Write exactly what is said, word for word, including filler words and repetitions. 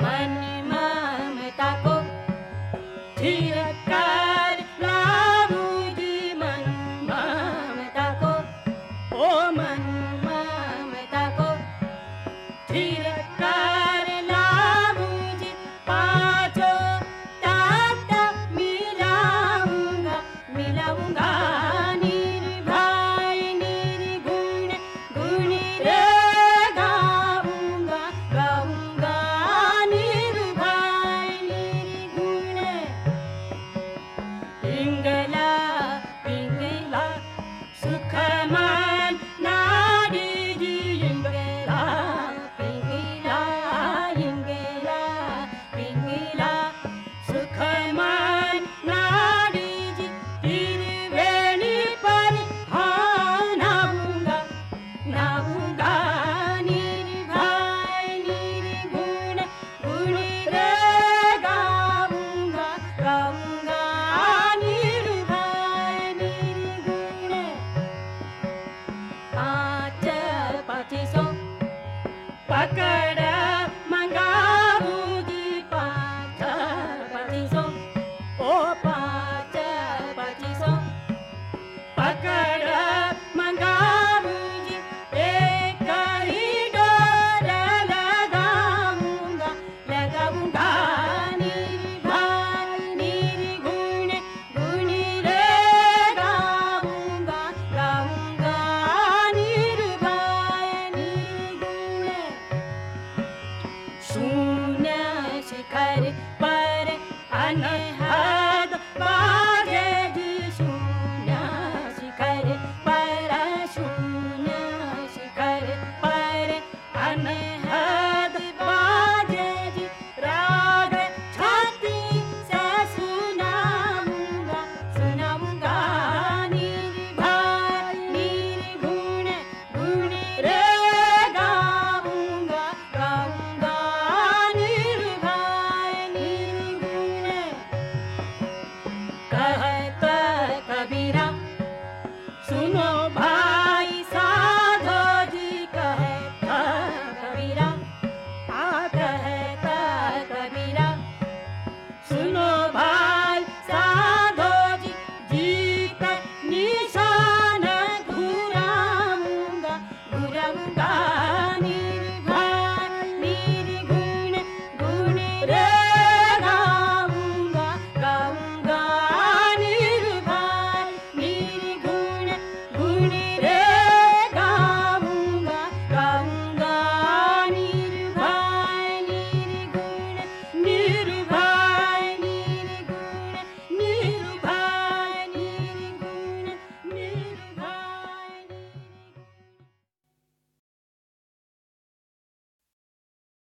मन ममता को धीर कर लाऊं जी, मन ममता को, ओ मन ममता को धीर कर लाऊं जी। पांचों तत्व मिलाऊंगा, मिलाऊंगा निर्भय निर्गुण गुण रे गाऊंगा, गाऊंगा निर्भय निर्गुण। पिंगला पिंगला सुखमान नारी जी, इंगला पिंगला इंगला पिंगला सुखमान नारी जी। त्रिवेणी पर हाँ नाऊंगा, नाऊंगा निर्भय निर्गुण गुण रे गाऊंगा, गाऊंगा निर्भय निर्गुण। पाँच पच्चीसों पकड़ मंगाऊं जी, पाँच पच्चीसों, ओ पाँच पच्चीसों पकड़ मंगाऊं जी। एक ही डोर लगाऊंगा, लगाऊंगा निर्भय निर्गुण गुण रे गाऊंगा, गाऊंगा निर्भय निर्गुण। शून्य शिखर पर अन